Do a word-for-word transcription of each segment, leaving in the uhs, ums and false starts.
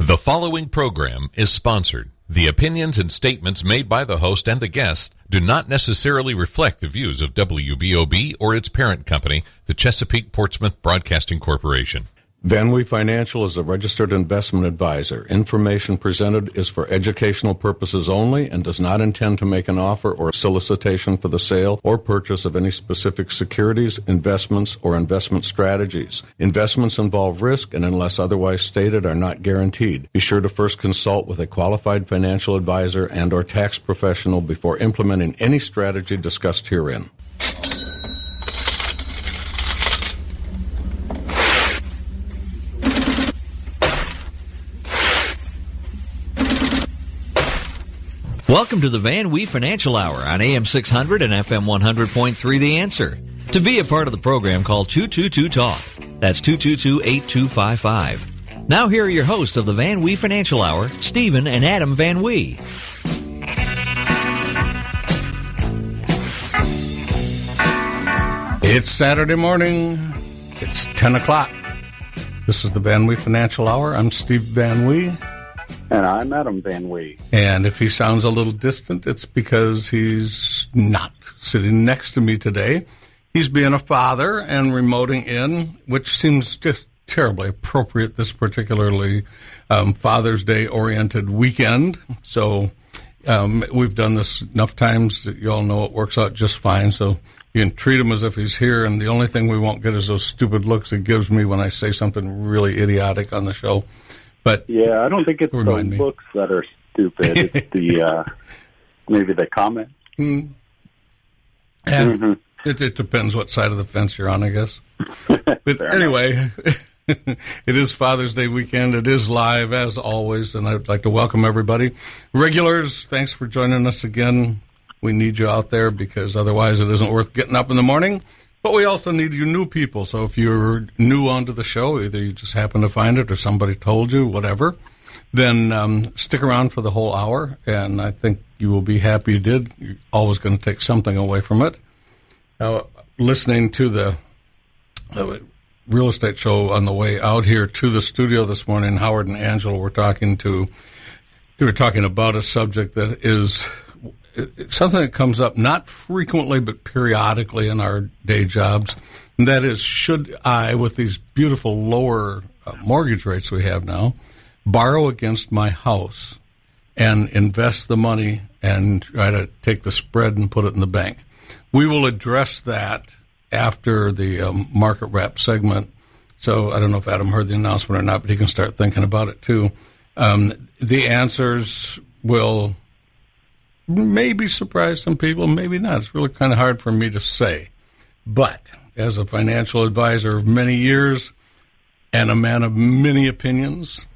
The following program is sponsored. The opinions and statements made by the host and the guests do not necessarily reflect the views of W B O B or its parent company, the Chesapeake Portsmouth Broadcasting Corporation. VanWee Financial is a registered investment advisor. Information presented is for educational purposes only and does not intend to make an offer or solicitation for the sale or purchase of any specific securities, investments, or investment strategies. Investments involve risk and, unless otherwise stated, are not guaranteed. Be sure to first consult with a qualified financial advisor and or tax professional before implementing any strategy discussed herein. Welcome to the VanWee Financial Hour on A M six hundred and F M one hundred point three The Answer. To be a part of the program, call two two two talk. That's two two two, eight two five five. Now here are your hosts of the VanWee Financial Hour, Stephen and Adam VanWee. It's Saturday morning. It's ten o'clock. This is the VanWee Financial Hour. I'm Steve VanWee. And I'm Adam VanWee. And if he sounds a little distant, it's because he's not sitting next to me today. He's being a father and remoting in, which seems just terribly appropriate this particularly um, Father's Day-oriented weekend. So um, we've done this enough times that you all know it works out just fine. So you can treat him as if he's here, and the only thing we won't get is those stupid looks he gives me when I say something really idiotic on the show. But yeah, I don't think it's the me. looks that are stupid. It's the uh, maybe the comment. Mm. Yeah, mm-hmm. it, it depends what side of the fence you're on, I guess. But anyway, it is Father's Day weekend. It is live, as always, and I'd like to welcome everybody. Regulars, thanks for joining us again. We need you out there because otherwise it isn't worth getting up in the morning. But we also need you new people, so if you're new onto the show, either you just happen to find it or somebody told you, whatever, then um, stick around for the whole hour, and I think you will be happy you did. You're always going to take something away from it. Now, listening to the uh, real estate show on the way out here to the studio this morning, Howard and Angela were talking to, they were talking about a subject that is It's something that comes up not frequently but periodically in our day jobs, and that is, should I, with these beautiful lower uh, mortgage rates we have now, borrow against my house and invest the money and try to take the spread and put it in the bank? We will address that after the um, market wrap segment. So I don't know if Adam heard the announcement or not, but he can start thinking about it too. Um, the answers will maybe surprise some people, maybe not. It's really kind of hard for me to say. But as a financial advisor of many years and a man of many opinions,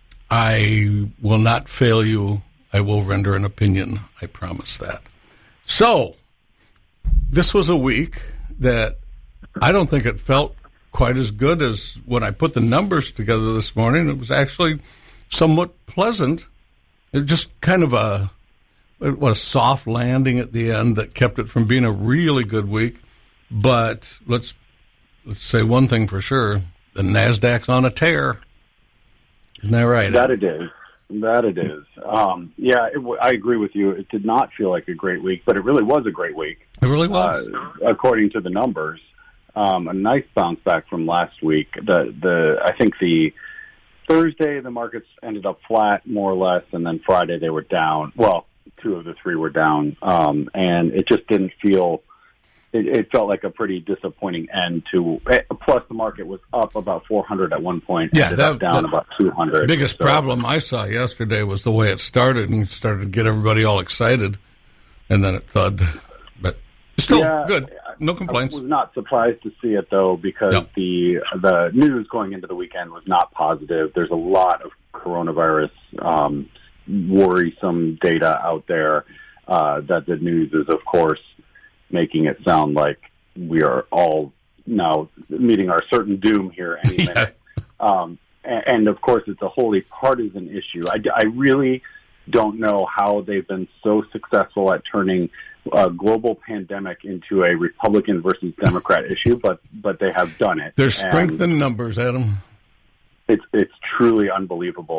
I will not fail you. I will render an opinion. I promise that. So this was a week that I don't think it felt quite as good as when I put the numbers together this morning. It was actually somewhat pleasant. It was just kind of a What a soft landing at the end that kept it from being a really good week. But let's let's say one thing for sure: the NASDAQ's on a tear. Isn't that right? That it is. That it is. Um, yeah, it w- I agree with you. It did not feel like a great week, but it really was a great week. It really was, uh, according to the numbers. Um, a nice bounce back from last week. The the I think the Thursday the markets ended up flat more or less, and then Friday they were down. Well, two of the three were down, um, and it just didn't feel, it, it felt like a pretty disappointing end to, plus the market was up about four hundred at one point, yeah, ended that, up down about two hundred. The biggest so, problem I saw yesterday was the way it started, and it started to get everybody all excited, and then it thud. But still yeah, good, no complaints. I was not surprised to see it, though, because yep. the the news going into the weekend was not positive. There's a lot of coronavirus um worrisome data out there uh, that the news is, of course, making it sound like we are all now meeting our certain doom here any yeah. minute. Um, and, and, of course, it's a wholly partisan issue. I, I really don't know how they've been so successful at turning a global pandemic into a Republican versus Democrat issue, but but they have done it. There's strength in numbers, Adam. It's it's truly unbelievable.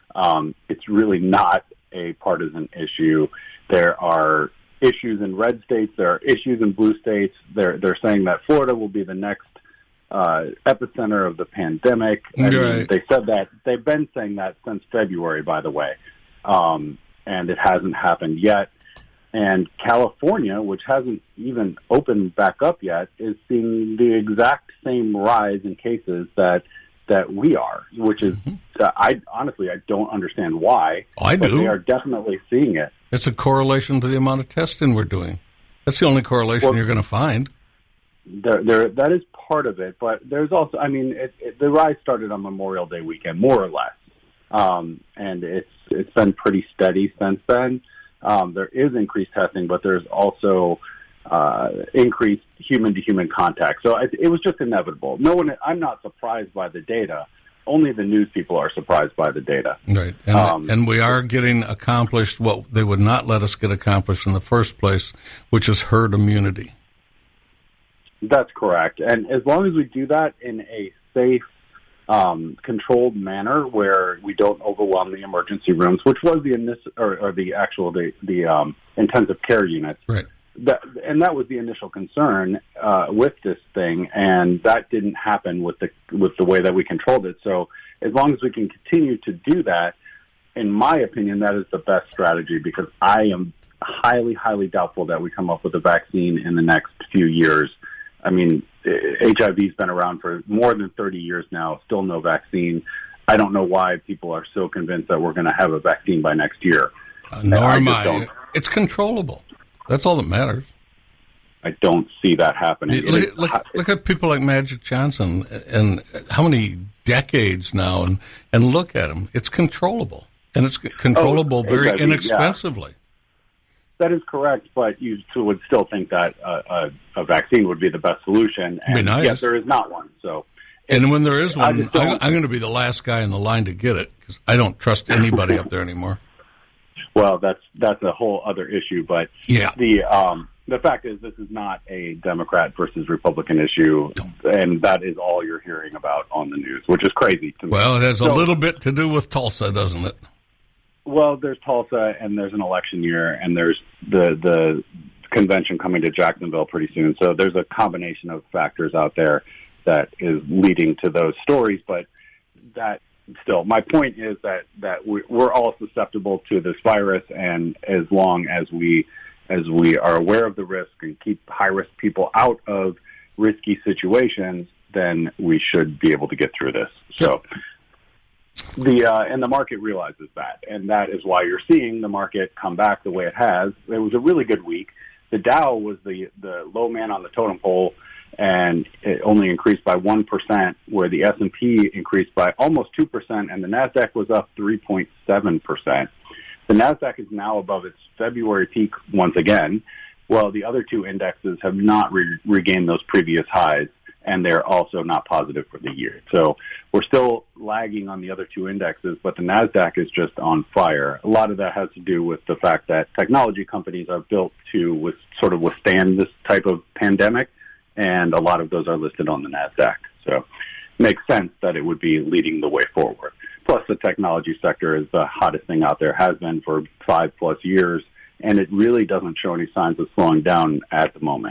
Um, it's really not a partisan issue. There are issues in red states. There are issues in blue states. They're they're saying that Florida will be the next uh, epicenter of the pandemic. I right. mean, they said that. They've been saying that since February, by the way, um, and it hasn't happened yet. And California, which hasn't even opened back up yet, is seeing the exact same rise in cases that that we are, which is, mm-hmm. uh, I honestly, I don't understand why. Oh, I but do. They are definitely seeing it. It's a correlation to the amount of testing we're doing. That's the only correlation well, you're going to find. There, there, that is part of it, but there's also, I mean, it, it, the rise started on Memorial Day weekend, more or less, um, and it's it's been pretty steady since then. Um, there is increased testing, but there's also uh, increased human-to-human contact. So it, it was just inevitable. No one, I'm not surprised by the data. Only the news people are surprised by the data. Right, and, um, and we are getting accomplished what they would not let us get accomplished in the first place, which is herd immunity. That's correct. And as long as we do that in a safe, Um, controlled manner where we don't overwhelm the emergency rooms, which was the initial, or, or the actual the the um, intensive care units. Right. That, and that was the initial concern uh, with this thing, and that didn't happen with the with the way that we controlled it. So as long as we can continue to do that, in my opinion, that is the best strategy, because I am highly, highly doubtful that we come up with a vaccine in the next few years. I mean, H I V's been around for more than thirty years now, still no vaccine. I don't know why people are so convinced that we're going to have a vaccine by next year. Uh, nor I am I. Don't. It's controllable. That's all that matters. I don't see that happening. Look, look, look at people like Magic Johnson and how many decades now, and, and look at him. It's controllable, and it's controllable oh, very H I V, inexpensively. Yeah. That is correct, but you would still think that uh, a, a vaccine would be the best solution, and be nice. Yet there is not one. So, and when there is one, I I'm going to be the last guy in the line to get it, because I don't trust anybody up there anymore. Well, that's that's a whole other issue, but yeah. the um, the fact is this is not a Democrat versus Republican issue, and that is all you're hearing about on the news, which is crazy to me. Well, it has so, a little bit to do with Tulsa, doesn't it? Well, there's Tulsa, and there's an election year, and there's the the convention coming to Jacksonville pretty soon. So there's a combination of factors out there that is leading to those stories. But that still, my point is that that we're all susceptible to this virus, and as long as we as we are aware of the risk and keep high risk people out of risky situations, then we should be able to get through this. So. The uh, and the market realizes that, and that is why you're seeing the market come back the way it has. It was a really good week. The Dow was the, the low man on the totem pole, and it only increased by one percent, where the S and P increased by almost two percent, and the NASDAQ was up three point seven percent. The NASDAQ is now above its February peak once again, while the other two indexes have not re- regained those previous highs, and they're also not positive for the year. So we're still lagging on the other two indexes, but the NASDAQ is just on fire. A lot of that has to do with the fact that technology companies are built to with, sort of withstand this type of pandemic, and a lot of those are listed on the NASDAQ. So it makes sense that it would be leading the way forward. Plus, the technology sector is the hottest thing out there, has been for five-plus years, and it really doesn't show any signs of slowing down at the moment.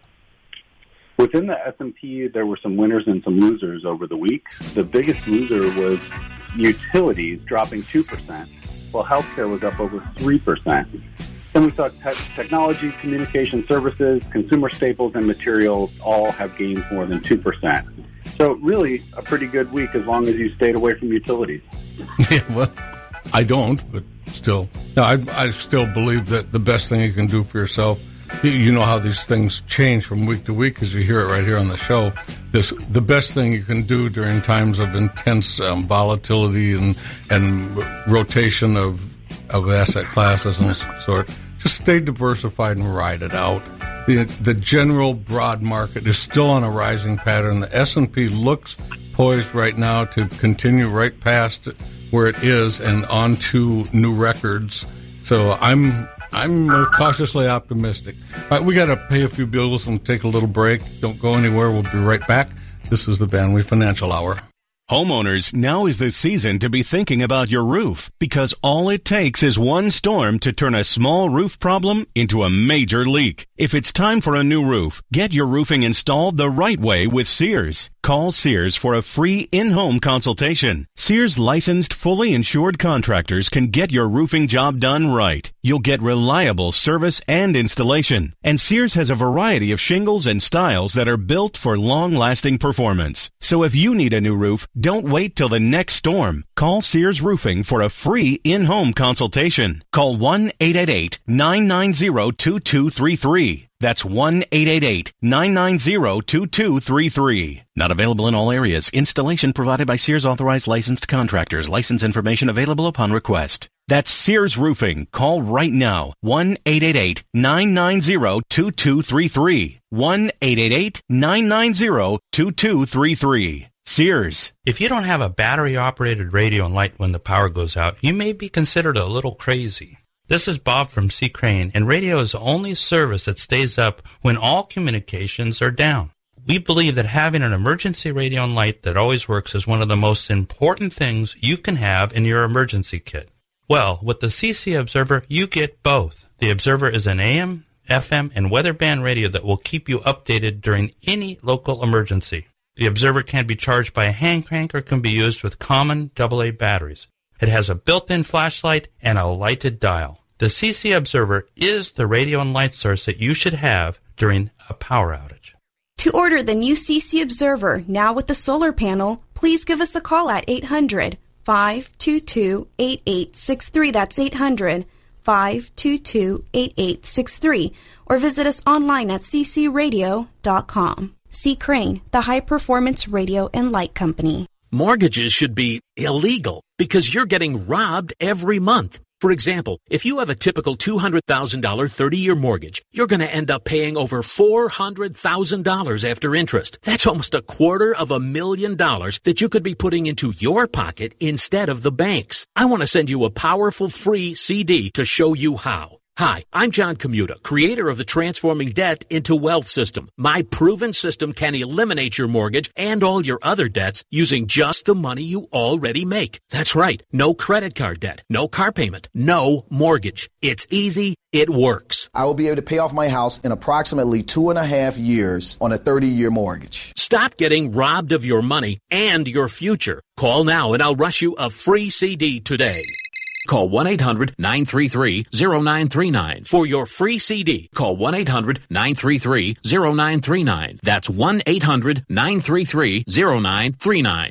Within the S and P, there were some winners and some losers over the week. The biggest loser was utilities, dropping two percent, while healthcare was up over three percent. Then we saw te- technology, communication services, consumer staples, and materials all have gained more than two percent. So really a pretty good week as long as you stayed away from utilities. Yeah, well, I don't, but still. No, I, I still believe that the best thing you can do for yourself, you know how these things change from week to week, because you hear it right here on the show. This the best thing you can do during times of intense um, volatility and and rotation of of asset classes and sort. Just stay diversified and ride it out. The the general broad market is still on a rising pattern. The S and P looks poised right now to continue right past where it is and on to new records. So I'm. I'm cautiously optimistic. All right, we got to pay a few bills and take a little break. Don't go anywhere. We'll be right back. This is the Van Wee Financial Hour. Homeowners, now is the season to be thinking about your roof, because all it takes is one storm to turn a small roof problem into a major leak. If it's time for a new roof, get your roofing installed the right way with Sears. Call Sears for a free in-home consultation. Sears licensed, fully insured contractors can get your roofing job done right. You'll get reliable service and installation. And Sears has a variety of shingles and styles that are built for long-lasting performance. So if you need a new roof, don't wait till the next storm. Call Sears Roofing for a free in-home consultation. Call one eight eight eight, nine nine zero, two two three three. That's one eight eight eight, nine nine zero, two two three three. Not available in all areas. Installation provided by Sears authorized licensed contractors. License information available upon request. That's Sears Roofing. Call right now. one eight eight eight, nine nine zero, two two three three. one eight eight eight, nine nine zero, two two three three. Sears. If you don't have a battery-operated radio and light when the power goes out, you may be considered a little crazy. This is Bob from C. Crane, and radio is the only service that stays up when all communications are down. We believe that having an emergency radio and light that always works is one of the most important things you can have in your emergency kit. Well, with the C C Observer, you get both. The Observer is an A M, F M, and weather band radio that will keep you updated during any local emergency. The Observer can be charged by a hand crank or can be used with common double A batteries. It has a built-in flashlight and a lighted dial. The C C Observer is the radio and light source that you should have during a power outage. To order the new C C Observer, now with the solar panel, please give us a call at eight hundred, five two two, eight eight six three. That's eight hundred, five two two, eight eight six three. Or visit us online at c c radio dot com. C. Crane, the high-performance radio and light company. Mortgages should be illegal because you're getting robbed every month. For example, if you have a typical two hundred thousand dollars thirty-year mortgage, you're going to end up paying over four hundred thousand dollars after interest. That's almost a quarter of a million dollars that you could be putting into your pocket instead of the bank's. I want to send you a powerful free C D to show you how. Hi, I'm John Commuta, creator of the Transforming Debt into Wealth system. My proven system can eliminate your mortgage and all your other debts using just the money you already make. That's right. No credit card debt, no car payment, no mortgage. It's easy. It works. I will be able to pay off my house in approximately two and a half years on a thirty-year mortgage. Stop getting robbed of your money and your future. Call now and I'll rush you a free C D today. Call one eight hundred, nine three three, zero nine three nine for your free C D. Call one eight hundred, nine three three, zero nine three nine. That's one eight hundred, nine three three, zero nine three nine.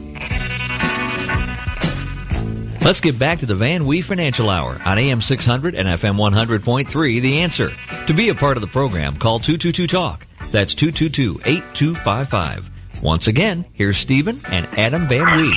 Let's get back to the Van Wee Financial Hour on A M six hundred and F M one hundred point three, The Answer. To be a part of the program, call two two two talk. That's two two two, eight two five five. Once again, here's Stephen and Adam Van Wee.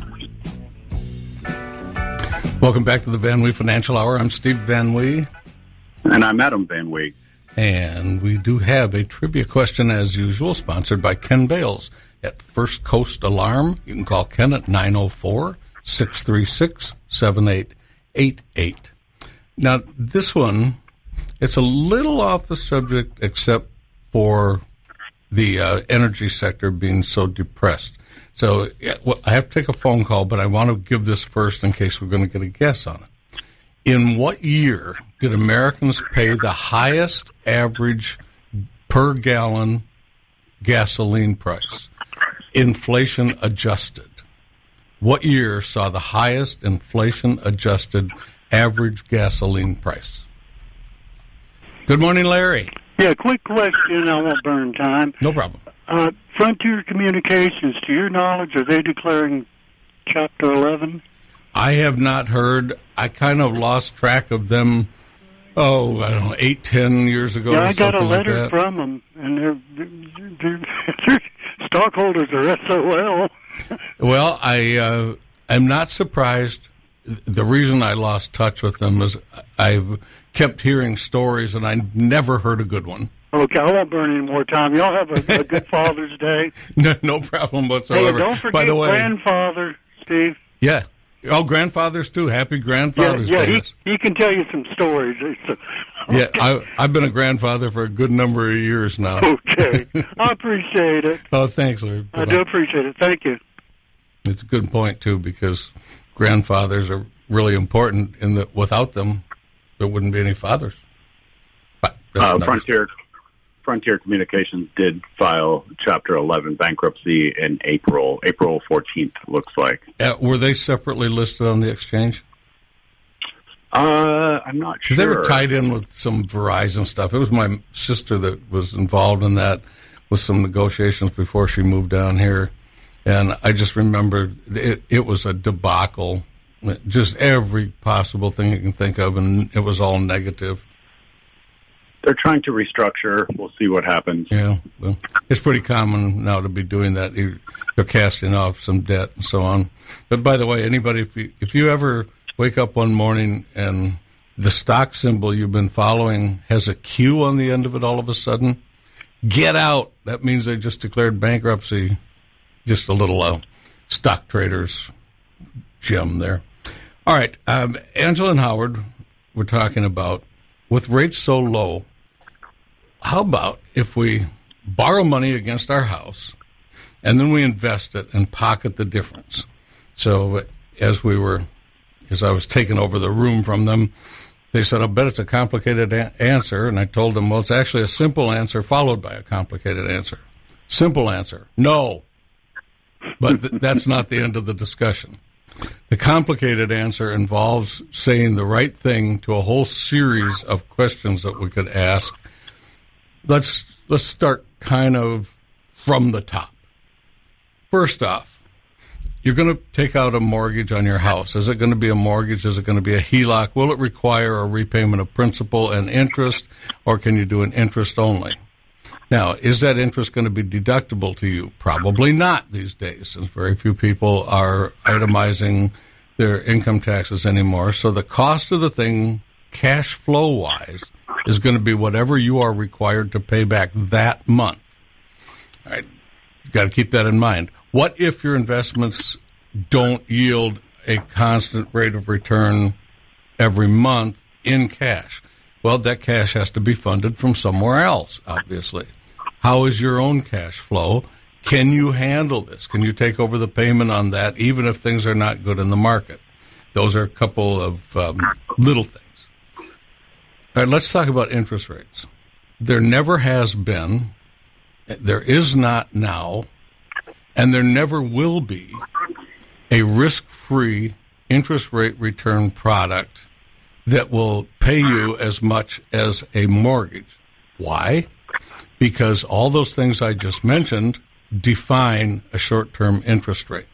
Welcome back to the Van Wee Financial Hour. I'm Steve Van Wee. And I'm Adam Van Wee. And we do have a trivia question, as usual, sponsored by Ken Bales at First Coast Alarm. You can call Ken at nine oh four, six three six, seven eight eight eight. Now, this one, it's a little off the subject except for the uh, energy sector being so depressed. So yeah, well, I have to take a phone call, but I want to give this first in case we're going to get a guess on it. In what year did Americans pay the highest average per gallon gasoline price, inflation adjusted? What year saw the highest inflation adjusted average gasoline price? Good morning, Larry. Yeah, quick question. I won't burn time. No problem. Uh, Frontier Communications, to your knowledge, are they declaring Chapter eleven? I have not heard. I kind of lost track of them, oh, I don't know, eight, ten years ago yeah, or I got a letter like from them, and their, their, their stockholders are S O L. Well, I, uh, I'm not surprised. The reason I lost touch with them is I've kept hearing stories, and I never heard a good one. Okay, I won't burn any more time. Y'all have a, a good Father's Day. No, no problem whatsoever. Hey, don't forget By the way, grandfather, Steve. Yeah. Oh, grandfathers, too. Happy Grandfather's yeah, yeah, Day. He, he can tell you some stories. Okay. Yeah, I, I've been a grandfather for a good number of years now. Okay. I appreciate it. Oh, thanks, Larry. I do appreciate it. Thank you. It's a good point, too, because grandfathers are really important in that without them, there wouldn't be any fathers. But uh, Frontier Frontier Communications did file Chapter eleven bankruptcy in April, April fourteenth, looks like. Uh, were they separately listed on the exchange? Uh, I'm not sure. They were tied in with some Verizon stuff. It was my sister that was involved in that with some negotiations before she moved down here. And I just remember it, it was a debacle. Just every possible thing you can think of, and it was all negative. They're trying to restructure. We'll see what happens. Yeah, well, it's pretty common now to be doing that. You're casting off some debt and so on. But by the way, anybody, if you, if you ever wake up one morning and the stock symbol you've been following has a Q on the end of it all of a sudden, get out. That means they just declared bankruptcy. Just a little uh, stock trader's gem there. All right, um, Angela and Howard, we're talking about, with rates so low, how about if we borrow money against our house and then we invest it and pocket the difference? So as we were, as I was taking over the room from them, they said, I bet it's a complicated a- answer. And I told them, well, it's actually a simple answer followed by a complicated answer. Simple answer, no. But th- that's not the end of the discussion. The complicated answer involves saying the right thing to a whole series of questions that we could ask. Let's let's start kind of from the top. First off, you're going to take out a mortgage on your house. Is it going to be a mortgage? Is it going to be a H E L O C? Will it require a repayment of principal and interest, or can you do an interest only? Now, is that interest going to be deductible to you? Probably not these days, since very few people are itemizing their income taxes anymore. So the cost of the thing, cash flow-wise, is going to be whatever you are required to pay back that month. All right, you've got to keep that in mind. What if your investments don't yield a constant rate of return every month in cash? Well, that cash has to be funded from somewhere else, obviously. How is your own cash flow? Can you handle this? Can you take over the payment on that, even if things are not good in the market? Those are a couple of um, little things. All right, let's talk about interest rates. There never has been, there is not now, and there never will be a risk-free interest rate return product that will pay you as much as a mortgage. Why? Because all those things I just mentioned define a short-term interest rate.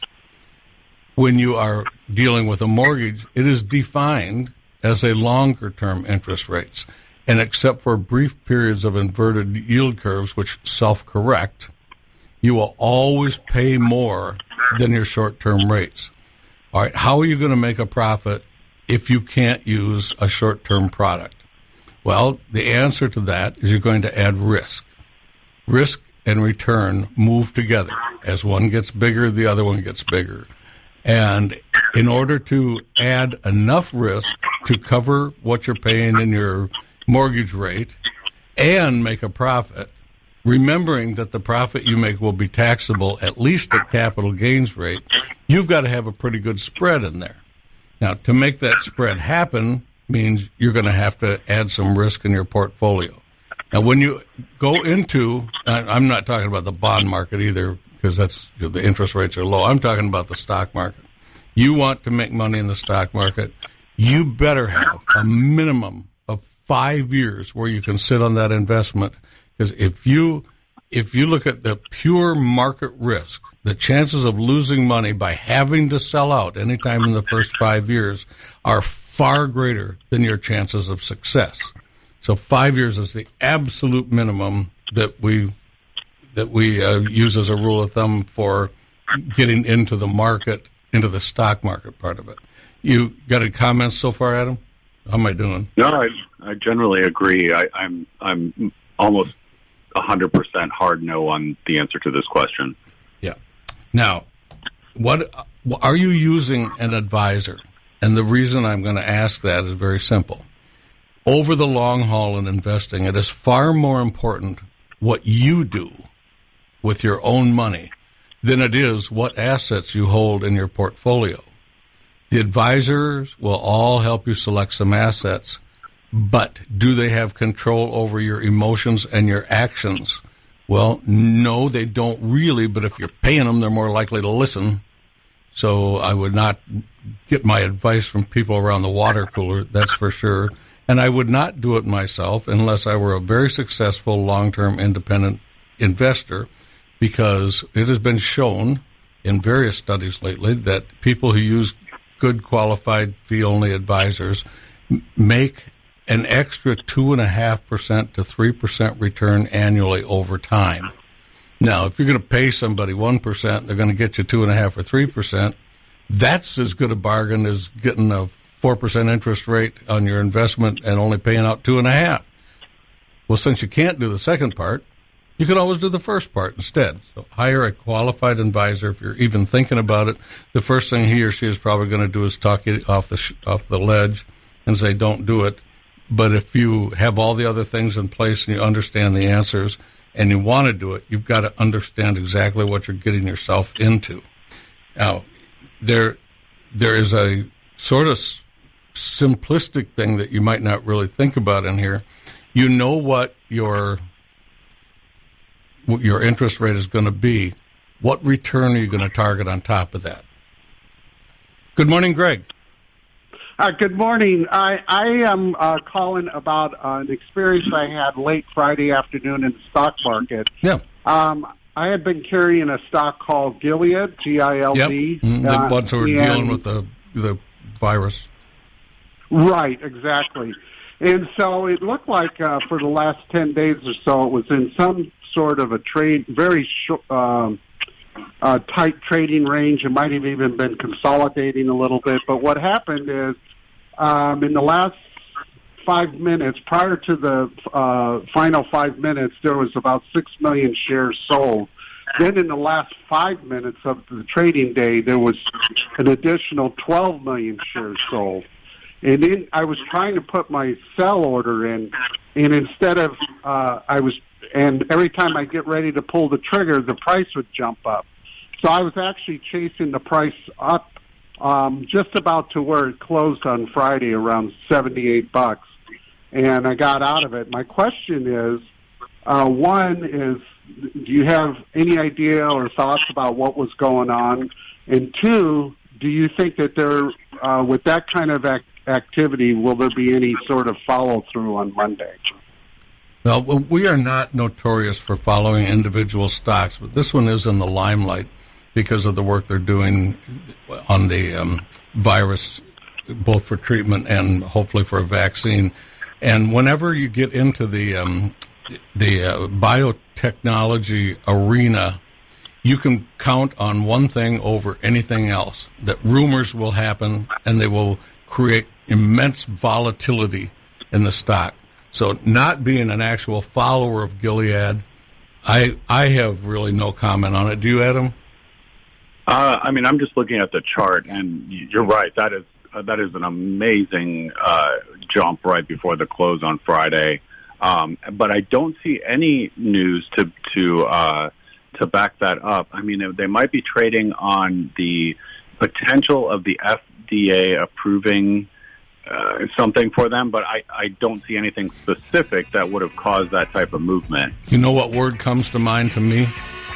When you are dealing with a mortgage, it is defined as a longer-term interest rates. And except for brief periods of inverted yield curves, which self-correct, you will always pay more than your short-term rates. All right, how are you going to make a profit if you can't use a short-term product? Well, the answer to that is you're going to add risk. Risk and return move together. As one gets bigger, the other one gets bigger. And in order to add enough risk to cover what you're paying in your mortgage rate and make a profit, remembering that the profit you make will be taxable at least at capital gains rate, you've got to have a pretty good spread in there. Now, to make that spread happen means you're going to have to add some risk in your portfolio. Now, when you go into, I'm not talking about the bond market either, because that's, you know, the interest rates are low. I'm talking about the stock market. You want to make money in the stock market, you better have a minimum of five years where you can sit on that investment. Because if you if you look at the pure market risk, the chances of losing money by having to sell out anytime in the first five years are far greater than your chances of success. So five years is the absolute minimum that we that we uh, use as a rule of thumb for getting into the market, into the stock market part of it. You got any comments so far, Adam? How am I doing? No, I, I generally agree. I, I'm I'm almost one hundred percent hard no on the answer to this question. Yeah. Now, what are you using an advisor? And the reason I'm going to ask that is very simple. Over the long haul in investing, it is far more important what you do with your own money than it is what assets you hold in your portfolio. The advisors will all help you select some assets, but do they have control over your emotions and your actions? Well, no, they don't really, but if you're paying them, they're more likely to listen. So I would not get my advice from people around the water cooler, that's for sure. And I would not do it myself unless I were a very successful long-term independent investor, because it has been shown in various studies lately that people who use good qualified fee-only advisors make an extra two point five percent to three percent return annually over time. Now, if you're going to pay somebody one percent, they're going to get you two point five or three percent. That's as good a bargain as getting a four percent interest rate on your investment and only paying out two point five. Well, since you can't do the second part, you can always do the first part instead. So hire a qualified advisor. If you're even thinking about it, the first thing he or she is probably going to do is talk you off the sh- off the ledge and say, don't do it. But if you have all the other things in place and you understand the answers and you want to do it, you've got to understand exactly what you're getting yourself into. Now, there there is a sort of s- simplistic thing that you might not really think about in here. You know what your what your interest rate is going to be. What return are you going to target on top of that? Good morning, Greg. Uh, good morning. I, I am uh, calling about uh, an experience I had late Friday afternoon in the stock market. Yeah. Um, I had been carrying a stock called Gilead, G I L D. Yep. Mm, the uh, ones who are and, dealing with the the virus. Right, exactly. And so it looked like uh, for the last ten days or so, it was in some sort of a trade, very short, um, uh, tight trading range. It might have even been consolidating a little bit. But what happened is, um, in the last five minutes, prior to the uh, final five minutes, there was about six million shares sold. Then in the last five minutes of the trading day, there was an additional twelve million shares sold. And then I was trying to put my sell order in, and instead of, uh, I was, and every time I get ready to pull the trigger, the price would jump up. So I was actually chasing the price up, um, just about to where it closed on Friday, around seventy-eight bucks. And I got out of it. My question is, uh, one is, do you have any idea or thoughts about what was going on? And two, do you think that there, uh, with that kind of act- activity, will there be any sort of follow-through on Monday? Well, we are not notorious for following individual stocks, but this one is in the limelight because of the work they're doing on the um, virus, both for treatment and hopefully for a vaccine. And whenever you get into the um, the uh, biotechnology arena, you can count on one thing over anything else, that rumors will happen and they will create immense volatility in the stock. So not being an actual follower of Gilead, I I have really no comment on it. Do you, Adam? Uh, I mean, I'm just looking at the chart, and you're right. That is uh, that is an amazing uh, jump right before the close on Friday. Um, but I don't see any news to to uh, to back that up. I mean, they might be trading on the potential of the F D A approving uh, something for them, but I, I don't see anything specific that would have caused that type of movement. You know what word comes to mind to me?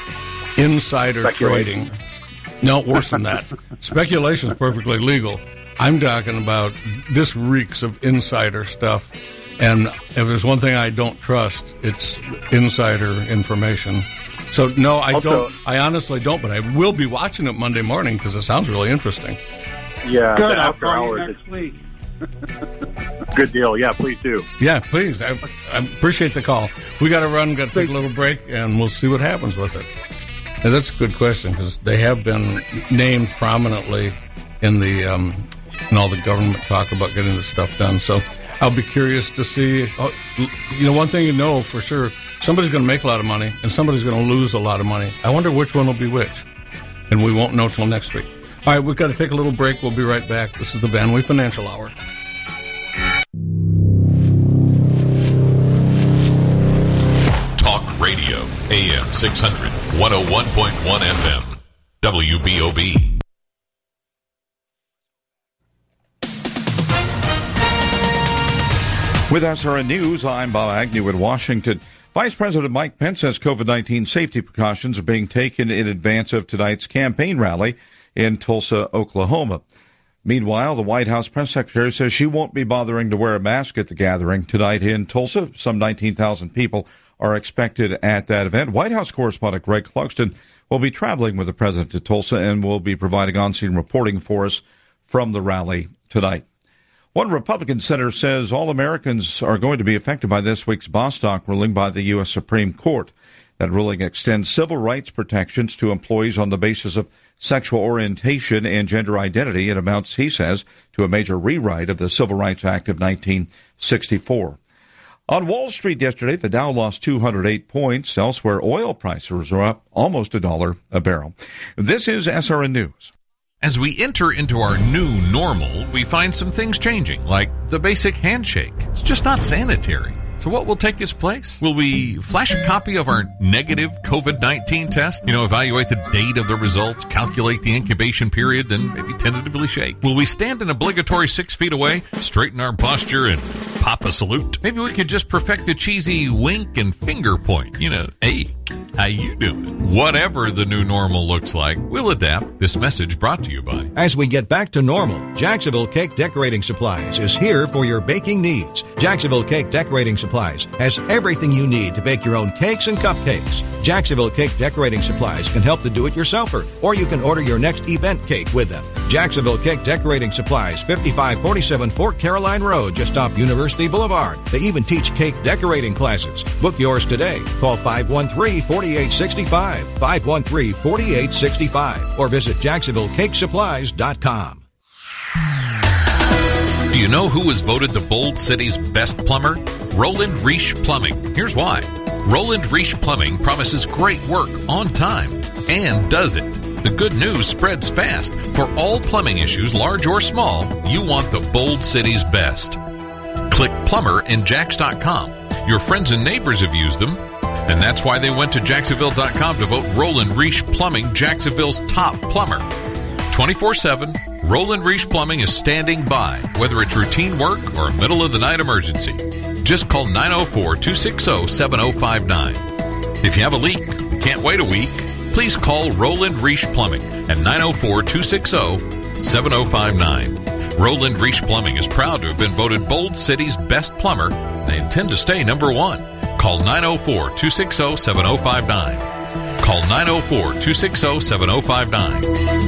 Insider trading. No, worse than that. Speculation is perfectly legal. I'm talking about this reeks of insider stuff. And if there's one thing I don't trust, it's insider information. So, no, I also, don't. I honestly don't, but I will be watching it Monday morning because it sounds really interesting. Yeah, good. I'll call you next week. Good deal. Yeah, please do. Yeah, please. I, I appreciate the call. We got to run, got to take a little break, and we'll see what happens with it. And that's a good question because they have been named prominently in the um, in all the government talk about getting this stuff done. So I'll be curious to see. Oh, you know, one thing you know for sure, somebody's going to make a lot of money and somebody's going to lose a lot of money. I wonder which one will be which, and we won't know till next week. All right, we've got to take a little break. We'll be right back. This is the Van Wee Financial Hour. Talk Radio, A M six hundred, one oh one point one F M. W B O B. With S R N News, I'm Bob Agnew in Washington. Vice President Mike Pence says COVID nineteen safety precautions are being taken in advance of tonight's campaign rally in Tulsa, Oklahoma. Meanwhile, the White House press secretary says she won't be bothering to wear a mask at the gathering tonight in Tulsa. Some nineteen thousand people are expected at that event. White House correspondent Greg Clugston will be traveling with the president to Tulsa and will be providing on-scene reporting for us from the rally tonight. One Republican senator says all Americans are going to be affected by this week's Bostock ruling by the U S Supreme Court. That ruling extends civil rights protections to employees on the basis of sexual orientation and gender identity. It amounts, he says, to a major rewrite of the Civil Rights Act of nineteen sixty-four. On Wall Street yesterday, the Dow lost two hundred eight points. Elsewhere, oil prices are up almost a dollar a barrel. This is S R N News. As we enter into our new normal, we find some things changing, like the basic handshake. It's just not sanitary. So what will take its place? Will we flash a copy of our negative COVID nineteen test? You know, evaluate the date of the results, calculate the incubation period, then maybe tentatively shake. Will we stand an obligatory six feet away, straighten our posture, and pop a salute? Maybe we could just perfect a cheesy wink and finger point. You know, hey, how you doing? Whatever the new normal looks like, we'll adapt. This message brought to you by... As we get back to normal, Jacksonville Cake Decorating Supplies is here for your baking needs. Jacksonville Cake Decorating Supplies has everything you need to bake your own cakes and cupcakes. Jacksonville Cake Decorating Supplies can help the do-it-yourselfer, or you can order your next event cake with them. Jacksonville Cake Decorating Supplies, fifty-five forty-seven Fort Caroline Road, just off University Boulevard. They even teach cake decorating classes. Book yours today. Call five one three, four eight six five, five one three, four eight six five, or visit Jacksonville Cake Supplies dot com. Do you know who was voted the Bold City's best plumber? Roland Reich Plumbing. Here's why. Roland Reich Plumbing promises great work on time and does it. The good news spreads fast. For all plumbing issues, large or small, you want the Bold City's best. Click plumber in jacks dot com. Your friends and neighbors have used them, and that's why they went to jacksonville dot com to vote Roland Reich Plumbing Jacksonville's top plumber. twenty-four seven, Roland Reich Plumbing is standing by, whether it's routine work or a middle-of-the-night emergency. Just call nine oh four, two six oh, seven oh five nine. If you have a leak and can't wait a week, please call Roland Reich Plumbing at nine oh four, two six oh, seven oh five nine. Roland Reich Plumbing is proud to have been voted Bold City's best plumber. They intend to stay number one. Call nine oh four, two six oh, seven oh five nine. Call nine oh four, two six oh, seven oh five nine.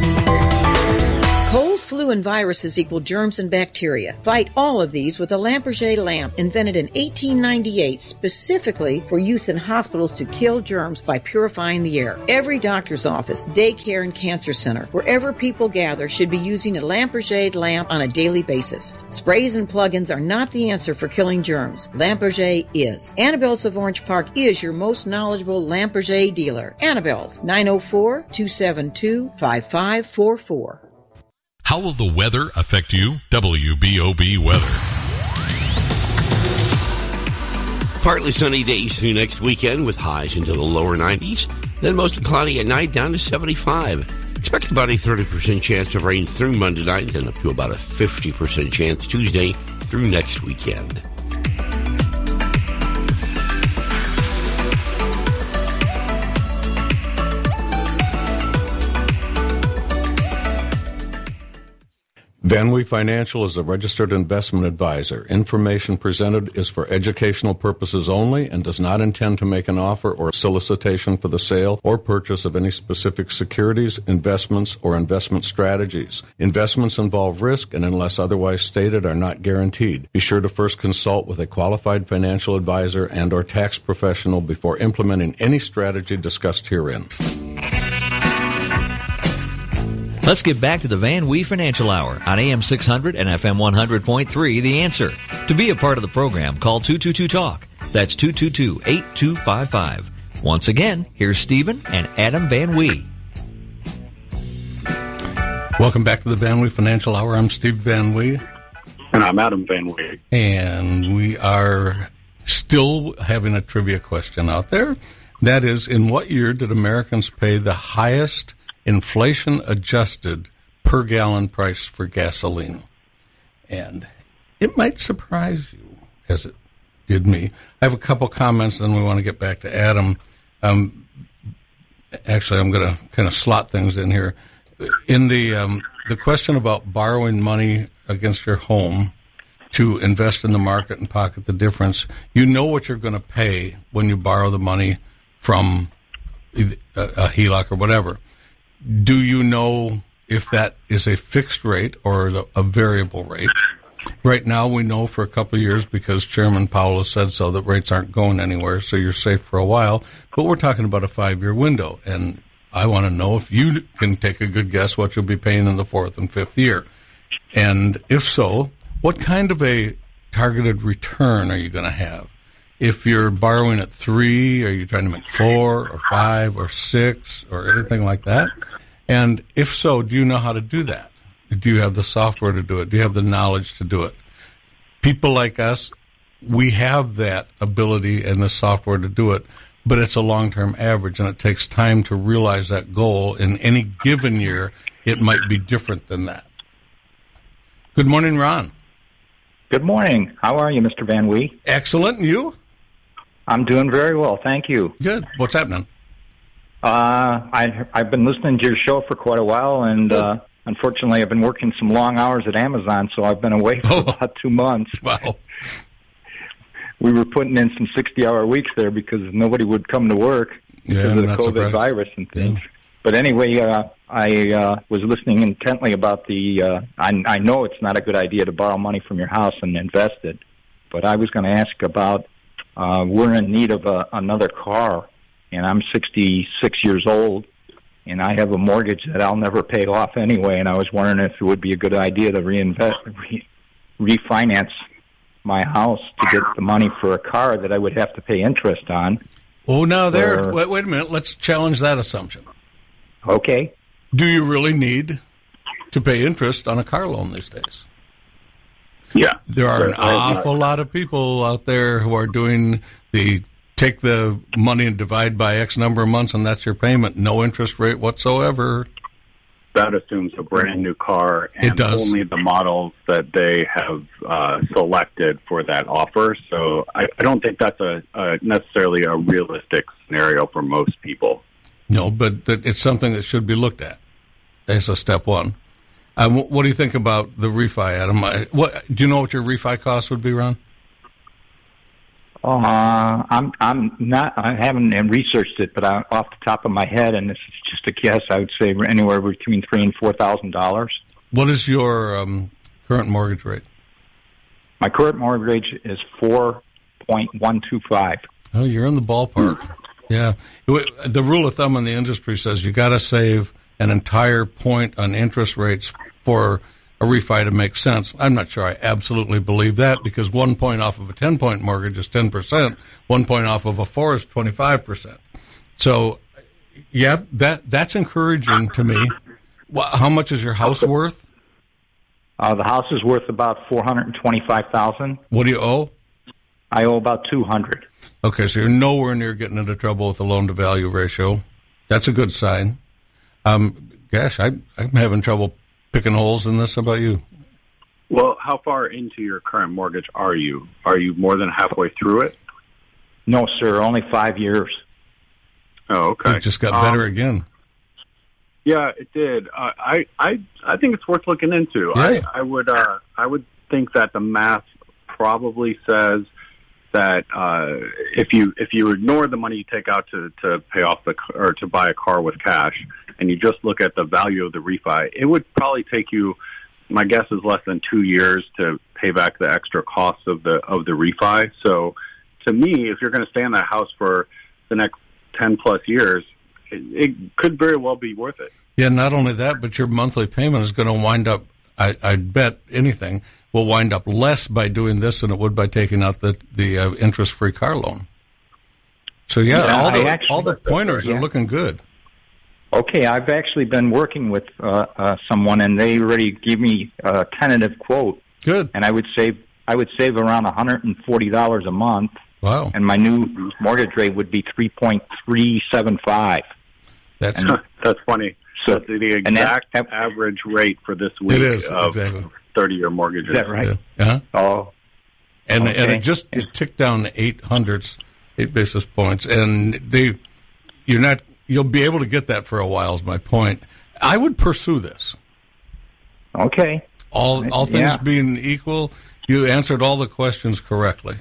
Colds, flu, and viruses equal germs and bacteria. Fight all of these with a Lamperger lamp invented in eighteen ninety-eight specifically for use in hospitals to kill germs by purifying the air. Every doctor's office, daycare, and cancer center, wherever people gather, should be using a Lamperger lamp on a daily basis. Sprays and plug-ins are not the answer for killing germs. Lamperger is. Annabelle's of Orange Park is your most knowledgeable Lamperger dealer. Annabelle's, nine oh four, two seven two, five five four four. How will the weather affect you? W B O B weather. Partly sunny days through next weekend with highs into the lower nineties. Then mostly cloudy at night down to seventy-five. Expect about a thirty percent chance of rain through Monday night, then up to about a fifty percent chance Tuesday through next weekend. Van Wee Financial is a registered investment advisor. Information presented is for educational purposes only and does not intend to make an offer or solicitation for the sale or purchase of any specific securities, investments, or investment strategies. Investments involve risk and, unless otherwise stated, are not guaranteed. Be sure to first consult with a qualified financial advisor and or tax professional before implementing any strategy discussed herein. Let's get back to the Van Wee Financial Hour on A M six hundred and F M one hundred point three, The Answer. To be a part of the program, call two two two talk. That's two two two, eight two five five. Once again, here's Stephen and Adam Van Wee. Welcome back to the Van Wee Financial Hour. I'm Steve Van Wee. And I'm Adam Van Wee. And we are still having a trivia question out there. That is, in what year did Americans pay the highest inflation-adjusted per gallon price for gasoline. And it might surprise you, as it did me. I have a couple comments, then we want to get back to Adam. Um, actually, I'm going to kind of slot things in here. In the um, the question about borrowing money against your home to invest in the market and pocket the difference, you know what you're going to pay when you borrow the money from a, a H E L O C or whatever. Do you know if that is a fixed rate or is a, a variable rate? Right now, we know for a couple of years, because Chairman Powell has said so, that rates aren't going anywhere, so you're safe for a while. But we're talking about a five-year window, and I want to know if you can take a good guess what you'll be paying in the fourth and fifth year. And if so, what kind of a targeted return are you going to have? If you're borrowing at three, are you trying to make four or five or six or anything like that? And if so, do you know how to do that? Do you have the software to do it? Do you have the knowledge to do it? People like us, we have that ability and the software to do it, but it's a long-term average, and it takes time to realize that goal. In any given year, it might be different than that. Good morning, Ron. Good morning. How are you, Mister Van Wee? Excellent. And you? I'm doing very well, thank you. Good. What's happening? Uh, I, I've been listening to your show for quite a while, and uh, unfortunately, I've been working some long hours at Amazon, so I've been away for oh. about two months. Wow. We were putting in some sixty-hour weeks there because nobody would come to work because yeah, of the COVID surprised. virus and things. Yeah. But anyway, uh, I uh, was listening intently about the, uh, I, I know it's not a good idea to borrow money from your house and invest it, but I was going to ask about, uh, we're in need of a, another car, and I'm sixty-six years old, and I have a mortgage that I'll never pay off anyway, and I was wondering if it would be a good idea to reinvest, re- refinance my house to get the money for a car that I would have to pay interest on. Oh, now there, wait, wait a minute, let's challenge that assumption. Okay. Do you really need to pay interest on a car loan these days? Yeah. There are an awful lot of people out there who are doing the take the money and divide by X number of months, and that's your payment. No interest rate whatsoever. That assumes a brand new car and it does. only the models that they have uh, selected for that offer. So I, I don't think that's a, a necessarily a realistic scenario for most people. No, but it's something that should be looked at as a step one. Um, what do you think about the refi, Adam? What, do you know what your refi cost would be, Ron? Uh, I'm I'm not. I haven't researched it, but I, off the top of my head, and this is just a guess, I would say anywhere between three and four thousand dollars. What is your um, current mortgage rate? My current mortgage is four point one two five. Oh, you're in the ballpark. Mm. Yeah, the rule of thumb in the industry says you got to save an entire point on interest rates for a refi to make sense. I'm not sure I absolutely believe that, because one point off of a ten-point mortgage is ten percent. One point off of a four is twenty-five percent. So, yeah, that that's encouraging to me. Well, how much is your house worth? Uh, the house is worth about four hundred twenty-five thousand dollars. What do you owe? I owe about two hundred thousand dollars. Okay, so you're nowhere near getting into trouble with the loan-to-value ratio. That's a good sign. Um, gosh, I, I'm having trouble picking holes in this. How about you? Well, how far into your current mortgage are you? Are you more than halfway through it? No, sir, only five years. Oh, okay. It just got better um, again. Yeah, it did. Uh, I, I, I think it's worth looking into. Yeah. I, I would, uh, I would think that the math probably says that uh, if you if you ignore the money you take out to, to pay off the or to buy a car with cash, and you just look at the value of the refi, it would probably take you, my guess is less than two years to pay back the extra costs of the of the refi. So, to me, if you're going to stay in that house for the next ten plus years, it, it could very well be worth it. Yeah, not only that, but your monthly payment is going to wind up, I, I'd bet anything, will wind up less by doing this than it would by taking out the, the uh, interest-free car loan. So, yeah, yeah all the actually, all the pointers yeah. are looking good. Okay, I've actually been working with uh, uh, someone, and they already gave me a tentative quote. Good. And I would save I would save around one hundred forty dollars a month. Wow. And my new mortgage rate would be three point three seven five. That's and, that's funny. So That's the exact that, average rate for this week it is, of exactly. thirty-year mortgages. Is that right? Yeah. Uh-huh. Oh. And okay. and it just it ticked down to eight hundredths, eight basis points, and they you're not you'll be able to get that for a while. Is my point. I would pursue this. Okay. All all things yeah. being equal, you answered all the questions correctly.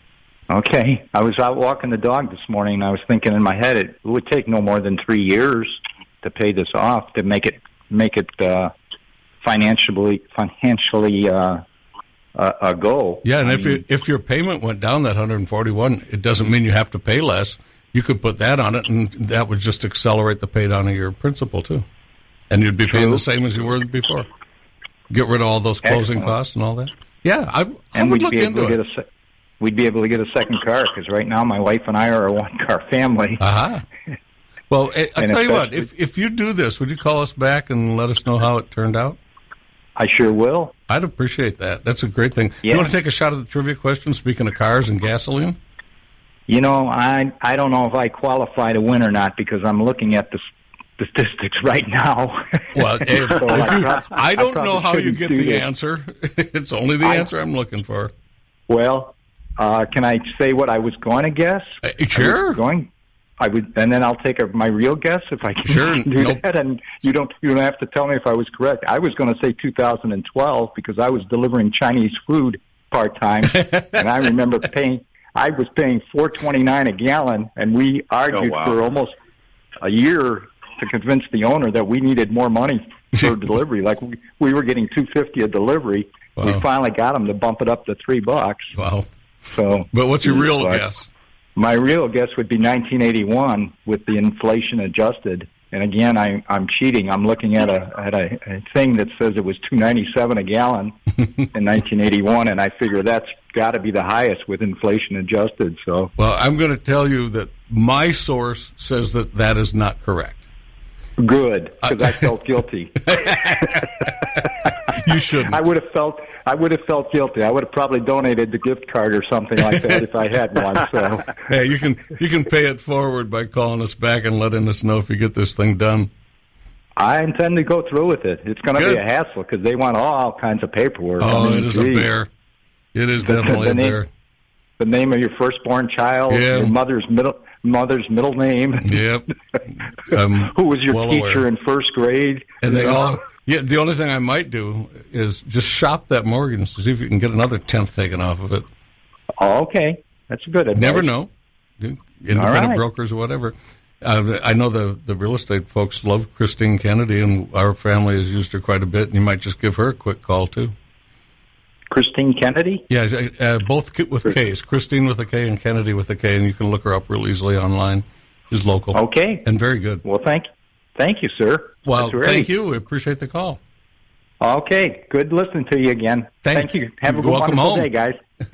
Okay. I was out walking the dog this morning, and I was thinking in my head it would take no more than three years to pay this off to make it make it uh, financially financially uh, a, a go. Yeah, and I if mean, you, if your payment went down that one hundred forty-one, it doesn't mean you have to pay less. You could put that on it, and that would just accelerate the pay down of your principal too, and you'd be True. paying the same as you were before. Get rid of all those closing Excellent. costs and all that. Yeah, I, I and would we'd look be able into to it. get a se- we'd be able to get a second car because right now my wife and I are a one car family. Aha. Uh-huh. Well, I, I'll And tell you what. especially- If if you do this, would you call us back and let us know how it turned out? I sure will. I'd appreciate that. That's a great thing. Yeah. You want to take a shot at the trivia question? Speaking of cars and gasoline. You know, I I don't know if I qualify to win or not because I'm looking at the statistics right now. Well, if, So if you, I, I don't I know how you shouldn't get do the this. answer. It's only the I- answer I'm looking for. Well, uh, can I say what I was going to guess? Uh, sure. I was going. I would, and then I'll take a, my real guess if I can Sure. do Nope. that. And you don't you don't have to tell me if I was correct. I was going to say two thousand twelve because I was delivering Chinese food part time, and I remember paying. I was paying four twenty nine a gallon, and we argued Oh, wow. for almost a year to convince the owner that we needed more money for delivery. Like we, we were getting two fifty a delivery. Wow. We finally got them to bump it up to three bucks. Wow. So, But what's your real but guess? My real guess would be nineteen eighty-one with the inflation adjusted. And again, I, I'm cheating. I'm looking at a at a, a thing that says it was two ninety-seven a gallon in nineteen eighty-one, and I figure that's got to be the highest with inflation adjusted. So, Well, I'm going to tell you that my source says that that is not correct. good because I felt guilty. You shouldn't. I would have felt I would have felt guilty. I would have probably donated the gift card or something like that if I had one. So, Hey, you can you can pay it forward by calling us back and letting us know if you get this thing done. I intend to go through with it. It's going to Good. be a hassle because they want all kinds of paperwork. Oh, I mean, it is a geez. bear. It is The- definitely the a name- bear. The name of your firstborn child, Yeah. your mother's middle mother's middle name. Yep. I'm Who was your well teacher aware. in first grade? And they You know? all, yeah, the only thing I might do is just shop that mortgage to see if you can get another tenth taken off of it. Oh, okay. That's good advice. Never know. Independent All right. brokers or whatever. Uh, I know the, the real estate folks love Christine Kennedy, and our family has used her quite a bit, and you might just give her a quick call, too. Christine Kennedy? Yeah, uh, both K- with K's. Christine with a K and Kennedy with a K, and you can look her up real easily online. She's local. Okay. And very good. Well, thank thank you, sir. Well, That's great. thank you. We appreciate the call. Okay. Good listening to you again. Thanks. Thank you. Have a You're good welcome wonderful home. day, guys.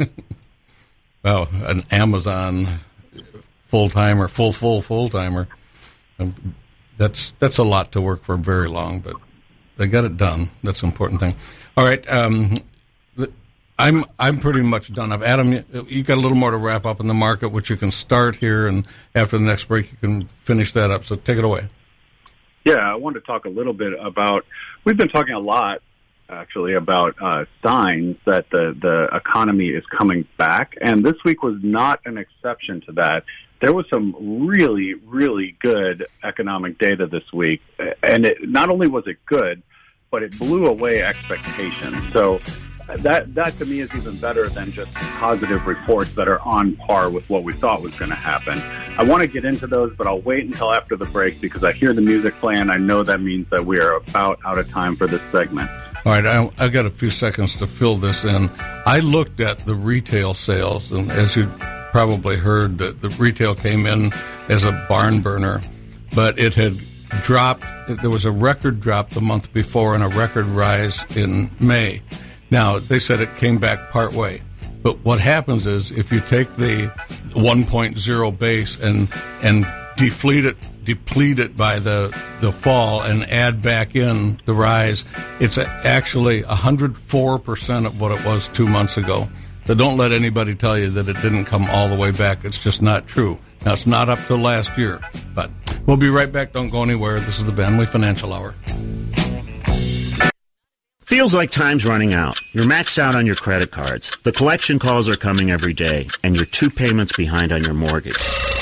Well, an Amazon full-timer, full, full, full-timer. Um, That's that's a lot to work for very long, but they got it done. That's the important thing. All right. Um, the- I'm I'm pretty much done. I've Adam, you, you got a little more to wrap up in the market, which you can start here, and after the next break, you can finish that up. So take it away. Yeah, I wanted to talk a little bit about, we've been talking a lot, actually, about uh, signs that the, the economy is coming back, and this week was not an exception to that. There was some really, really good economic data this week, and it, not only was it good, but it blew away expectations. So that that to me is even better than just positive reports that are on par with what we thought was going to happen. I want to get into those, but I'll wait until after the break because I hear the music playing. I know that means that we are about out of time for this segment. All right, I, I've got a few seconds to fill this in. I looked at the retail sales, and as you probably heard, that the retail came in as a barn burner, but it had dropped. There was a record drop the month before and a record rise in May. Now, they said it came back part way. But what happens is if you take the one point oh base and and deflate it, deplete it by the, the fall and add back in the rise, it's actually one hundred four percent of what it was two months ago. So don't let anybody tell you that it didn't come all the way back. It's just not true. Now, it's not up to last year, but we'll be right back. Don't go anywhere. This is the Van Wee Financial Hour. Feels like time's running out. You're maxed out on your credit cards. The collection calls are coming every day, and you're two payments behind on your mortgage.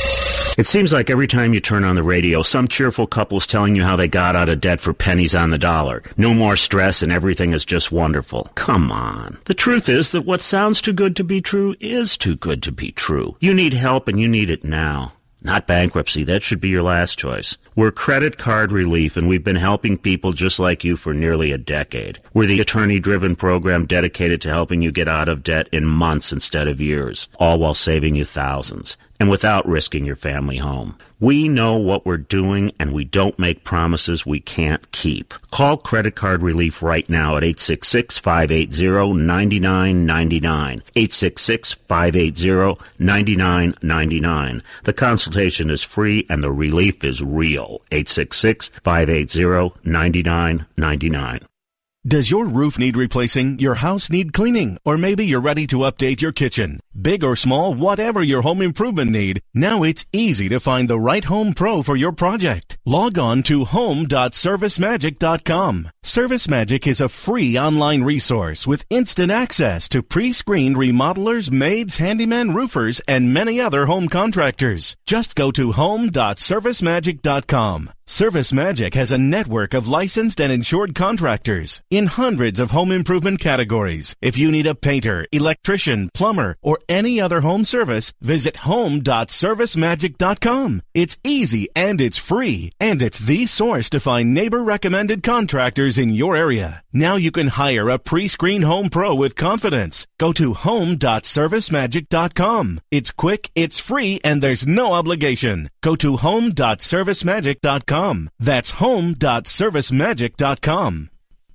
It seems like every time you turn on the radio, some cheerful couple's telling you how they got out of debt for pennies on the dollar. No more stress and everything is just wonderful. Come on. The truth is that what sounds too good to be true is too good to be true. You need help and you need it now. Not bankruptcy. That should be your last choice. We're Credit Card Relief, and we've been helping people just like you for nearly a decade. We're the attorney-driven program dedicated to helping you get out of debt in months instead of years, all while saving you thousands, and without risking your family home. We know what we're doing, and we don't make promises we can't keep. Call Credit Card Relief right now at eight six six, five eight zero, nine nine nine nine, eight six six, five eight zero, nine nine nine nine. The consultation is free, and the relief is real. eight six six, five eight zero, nine nine nine nine. Does your roof need replacing, your house need cleaning, or maybe you're ready to update your kitchen? Big or small, whatever your home improvement need, now it's easy to find the right home pro for your project. Log on to home dot service magic dot com. ServiceMagic is a free online resource with instant access to pre-screened remodelers, maids, handyman, roofers, and many other home contractors. Just go to home dot service magic dot com. ServiceMagic has a network of licensed and insured contractors in hundreds of home improvement categories. If you need a painter, electrician, plumber, or any other home service, visit home dot service magic dot com. It's easy and it's free, and it's the source to find neighbor-recommended contractors in your area. Now you can hire a pre-screened home pro with confidence. Go to home dot service magic dot com. It's quick, it's free, and there's no obligation. Go to home dot service magic dot com. That's home dot service magic dot com.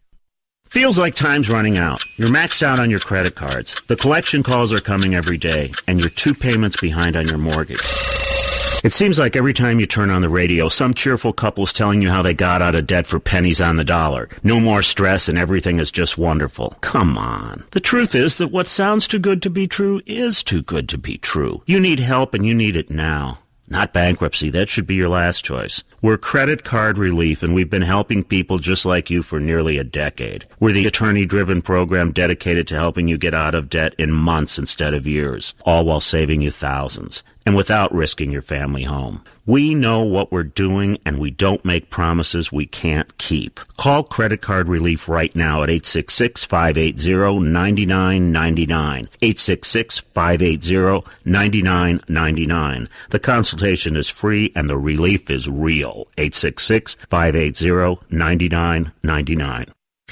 Feels like time's running out. You're maxed out on your credit cards. The collection calls are coming every day, and you're two payments behind on your mortgage. It seems like every time you turn on the radio, some cheerful couple's telling you how they got out of debt for pennies on the dollar. No more stress and everything is just wonderful. Come on. The truth is that what sounds too good to be true is too good to be true. You need help and you need it now. Not bankruptcy. That should be your last choice. We're Credit Card Relief, and we've been helping people just like you for nearly a decade. We're the attorney-driven program dedicated to helping you get out of debt in months instead of years, all while saving you thousands, and without risking your family home. We know what we're doing, and we don't make promises we can't keep. Call Credit Card Relief right now at eight six six, five eight zero, nine nine nine nine, eight six six, five eight zero, nine nine nine nine. The consultation is free, and the relief is real. eight six six, five eight zero, nine nine nine nine.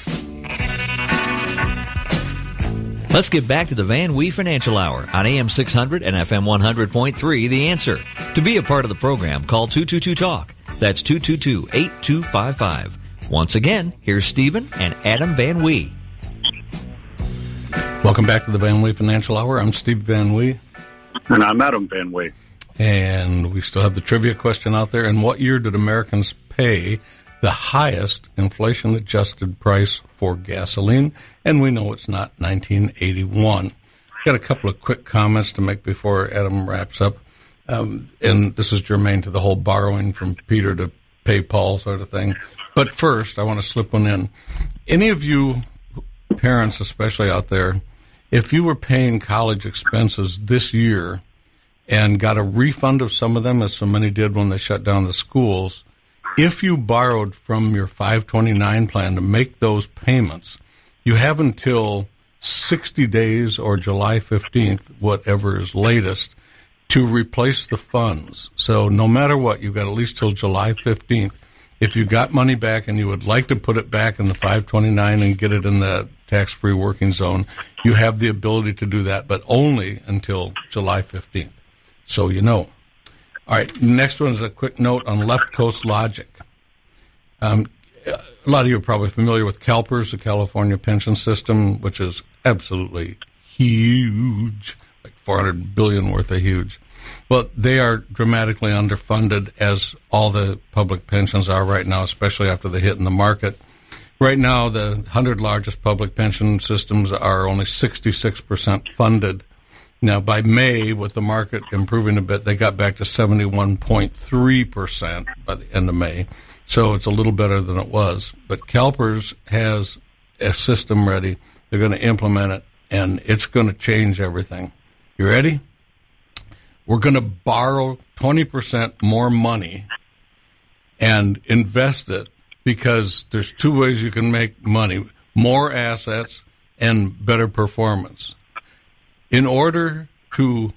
Let's get back to the Van Wee Financial Hour on A M six hundred and F M one hundred point three, The Answer. To be a part of the program, call two two two talk. That's two two two, eight two five five. Once again, here's Stephen and Adam Van Wee. Welcome back to the Van Wee Financial Hour. I'm Steve Van Wee. And I'm Adam Van Wee. And we still have the trivia question out there. In what year did Americans pay the highest inflation-adjusted price for gasoline? And we know it's not nineteen eighty-one. Got a couple of quick comments to make before Adam wraps up. Um, and this is germane to the whole borrowing from Peter to pay Paul sort of thing. But first, I want to slip one in. Any of you parents, especially out there, if you were paying college expenses this year and got a refund of some of them, as so many did when they shut down the schools, if you borrowed from your five twenty-nine plan to make those payments, you have until sixty days or July fifteenth, whatever is latest, to replace the funds. So no matter what, you've got at least till July fifteenth. If you got money back and you would like to put it back in the five twenty-nine and get it in the tax-free working zone, you have the ability to do that, but only until July fifteenth. So you know. All right, next one is a quick note on Left Coast Logic. Um, a lot of you are probably familiar with CalPERS, the California pension system, which is absolutely huge, like four hundred billion dollars worth of huge. Well, they are dramatically underfunded, as all the public pensions are right now, especially after the hit in the market. Right now, the one hundred largest public pension systems are only sixty-six percent funded. Now, by May, with the market improving a bit, they got back to seventy-one point three percent by the end of May. So it's a little better than it was. But CalPERS has a system ready. They're going to implement it, and it's going to change everything. You ready? We're going to borrow twenty percent more money and invest it, because there's two ways you can make money: more assets and better performance. In order to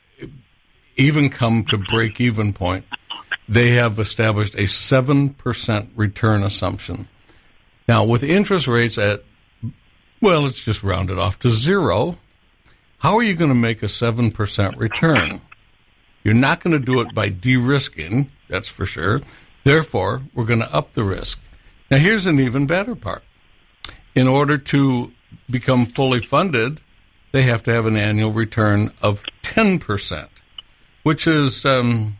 even come to break-even point, they have established a seven percent return assumption. Now, with interest rates at, well, let's just round it off to zero, how are you going to make a seven percent return? You're not going to do it by de-risking, that's for sure. Therefore, we're going to up the risk. Now, here's an even better part. In order to become fully funded, they have to have an annual return of ten percent, which is, um,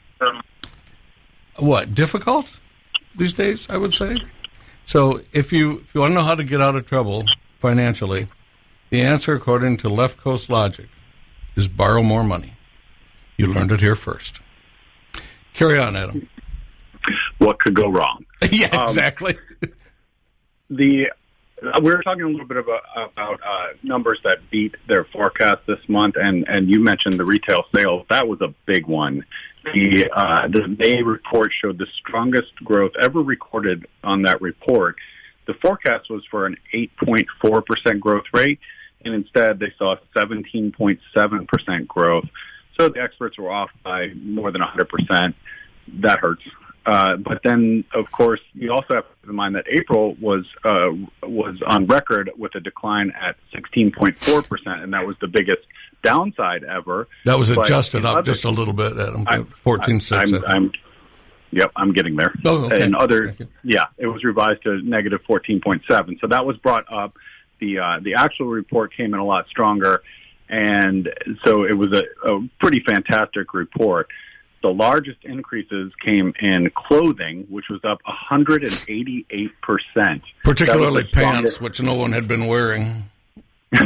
what, difficult these days, I would say. So if you if you want to know how to get out of trouble financially, the answer, according to Left Coast Logic, is borrow more money. You learned it here first. Carry on, Adam. What could go wrong? Yeah, exactly. Um, the uh, we were talking a little bit about, about uh, numbers that beat their forecast this month, and, and you mentioned the retail sales. That was a big one. The uh, the May report showed the strongest growth ever recorded on that report. The forecast was for an eight point four percent growth rate, and instead they saw seventeen point seven percent growth. So the experts were off by more than one hundred percent. That hurts. Uh, but then, of course, you also have to keep in mind that April was uh, was on record with a decline at sixteen point four percent, and that was the biggest downside ever. That was but adjusted up other, just a little bit, Adam. fourteen six. I'm, I'm, yep, I'm getting there. Oh, okay. And other, yeah, it was revised to negative fourteen point seven. So that was brought up. The uh, the actual report came in a lot stronger, and so it was a, a pretty fantastic report. The largest increases came in clothing, which was up one hundred eighty-eight percent. Particularly pants, which no one had been wearing. yeah.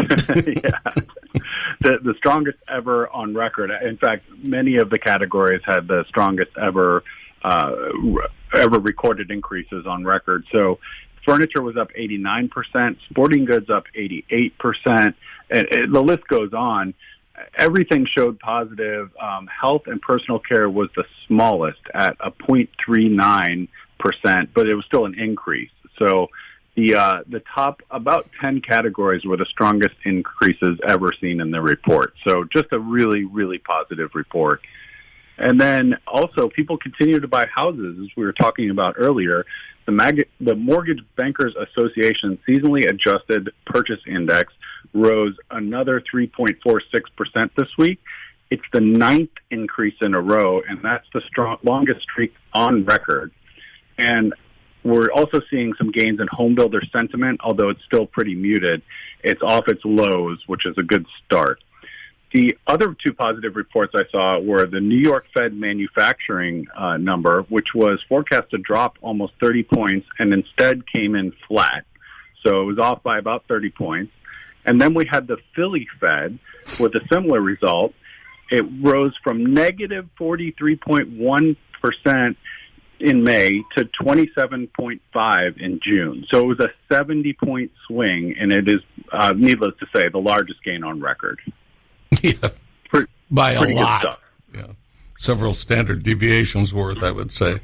The, the strongest ever on record. In fact, many of the categories had the strongest ever uh, ever recorded increases on record. So furniture was up eighty-nine percent, sporting goods up eighty-eight percent, and, and the list goes on. Everything showed positive. Um, health and personal care was the smallest at a zero point three nine percent, but it was still an increase. So the uh, the top about ten categories were the strongest increases ever seen in the report. So just a really, really positive report. And then also people continue to buy houses, as we were talking about earlier. The, Mag- the Mortgage Bankers Association seasonally adjusted purchase index rose another three point four six percent this week. It's the ninth increase in a row, and that's the strong, longest streak on record. And we're also seeing some gains in home builder sentiment, although it's still pretty muted. It's off its lows, which is a good start. The other two positive reports I saw were the New York Fed manufacturing uh, number, which was forecast to drop almost thirty points and instead came in flat. So it was off by about thirty points. And then we had the Philly Fed with a similar result. It rose from negative forty-three point one percent in May to twenty-seven point five in June. So it was a seventy-point swing, and it is, uh, needless to say, the largest gain on record. Yeah, pretty, by a pretty lot. Yeah, several standard deviations worth, I would say.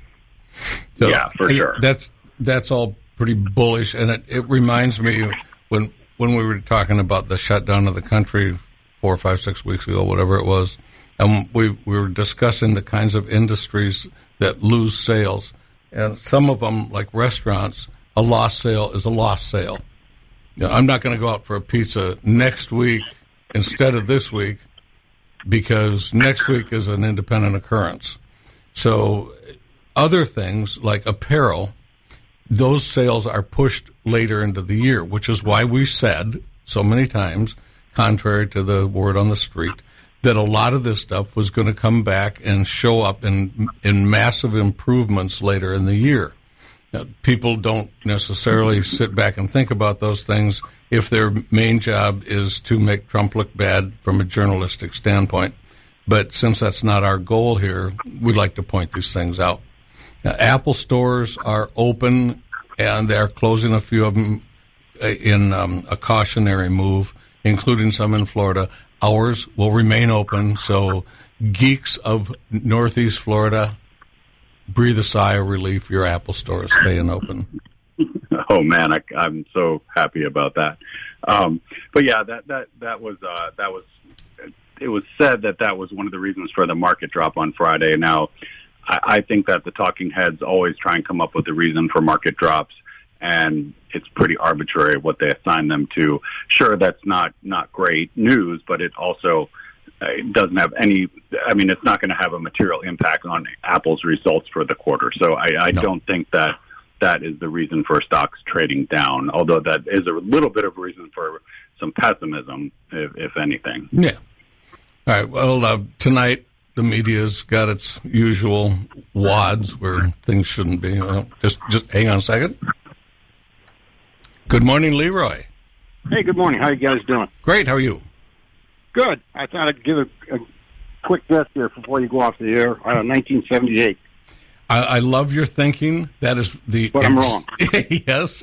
So, yeah, for sure. That's that's all pretty bullish, and it, it reminds me when when we were talking about the shutdown of the country four, five, six weeks ago, whatever it was, and we we were discussing the kinds of industries that lose sales, and some of them, like restaurants, a lost sale is a lost sale. You know, I'm not going to go out for a pizza next week instead of this week, because next week is an independent occurrence. So other things like apparel, those sales are pushed later into the year, which is why we said so many times, contrary to the word on the street, that a lot of this stuff was going to come back and show up in in massive improvements later in the year. Now, people don't necessarily sit back and think about those things if their main job is to make Trump look bad from a journalistic standpoint. But since that's not our goal here, we'd like to point these things out. Now, Apple stores are open, and they're closing a few of them in um, a cautionary move, including some in Florida. Ours will remain open, so geeks of Northeast Florida, breathe a sigh of relief. Your Apple store is staying open. Oh man, I, I'm so happy about that. Um, but yeah, that that that was uh, that was. It was said that that was one of the reasons for the market drop on Friday. Now, I, I think that the talking heads always try and come up with a reason for market drops, and it's pretty arbitrary what they assign them to. Sure, that's not not great news, but it also uh, doesn't have any. I mean, it's not going to have a material impact on Apple's results for the quarter. So I, I no. don't think that that is the reason for stocks trading down, although that is a little bit of a reason for some pessimism, if, if anything. Yeah. All right. Well, uh, tonight the media's got its usual wads where things shouldn't be. Well, just, just hang on a second. Good morning, Leroy. Hey, good morning. How you guys doing? Great. How are you? Good. I thought I'd give a, a quick guess here before you go off the air. Uh, nineteen seventy-eight. I, I love your thinking. That is the. But I'm wrong. Yes.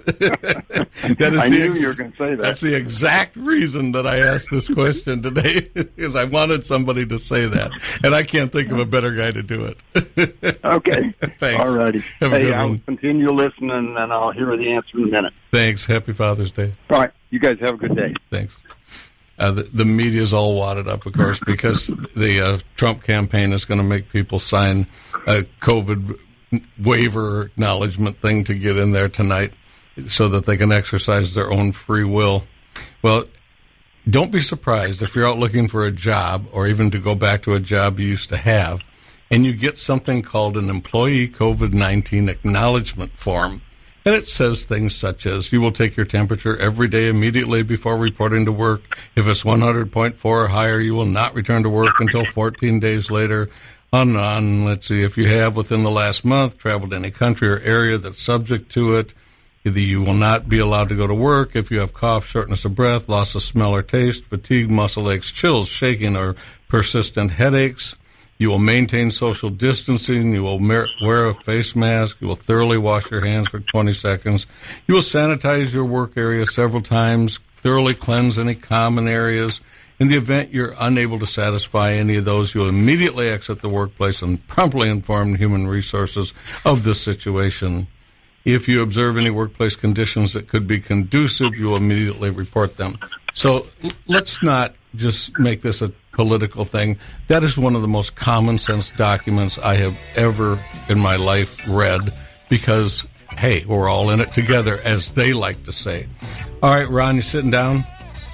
That is I the knew ex- you were going to say that. That's the exact reason that I asked this question today, because I wanted somebody to say that, and I can't think of a better guy to do it. Okay. Thanks. All righty. Have a hey, good I'll one. continue listening, and I'll hear the answer in a minute. Thanks. Happy Father's Day. All right. You guys have a good day. Thanks. Uh, the, the media's all wadded up, of course, because the uh, Trump campaign is going to make people sign a COVID waiver acknowledgement thing to get in there tonight so that they can exercise their own free will. Well, don't be surprised if you're out looking for a job or even to go back to a job you used to have and you get something called an employee COVID nineteen acknowledgement form. And it says things such as, you will take your temperature every day immediately before reporting to work. If it's one hundred point four or higher, you will not return to work until fourteen days later. On and on. Let's see, if you have within the last month traveled to any country or area that's subject to it, either you will not be allowed to go to work. If you have cough, shortness of breath, loss of smell or taste, fatigue, muscle aches, chills, shaking, or persistent headaches, you will maintain social distancing. You will wear a face mask. You will thoroughly wash your hands for twenty seconds. You will sanitize your work area several times, thoroughly cleanse any common areas. In the event you're unable to satisfy any of those, you'll immediately exit the workplace and promptly inform human resources of the situation. If you observe any workplace conditions that could be conducive, you will immediately report them. So let's not just make this a political thing. That is one of the most common sense documents I have ever in my life read because, hey, we're all in it together, as they like to say. All right, Ron, you sitting down?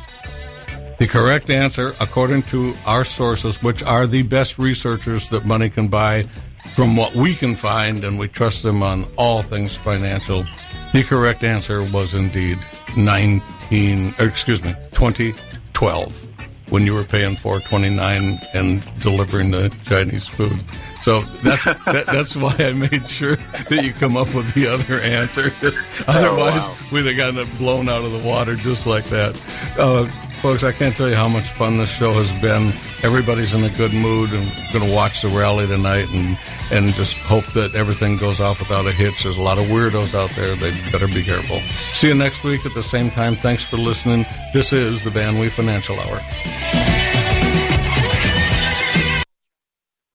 The correct answer, according to our sources, which are the best researchers that money can buy from what we can find, and we trust them on all things financial, the correct answer was indeed nineteen, or excuse me, twenty twelve, when you were paying four twenty-nine and delivering the Chinese food. So that's that, that's why I made sure that you come up with the other answer. Otherwise, oh, wow. we'd have gotten it blown out of the water just like that. Uh, Folks, I can't tell you how much fun this show has been. Everybody's in a good mood and going to watch the rally tonight and, and just hope that everything goes off without a hitch. There's a lot of weirdos out there. They better be careful. See you next week at the same time. Thanks for listening. This is the Van Wee Financial Hour.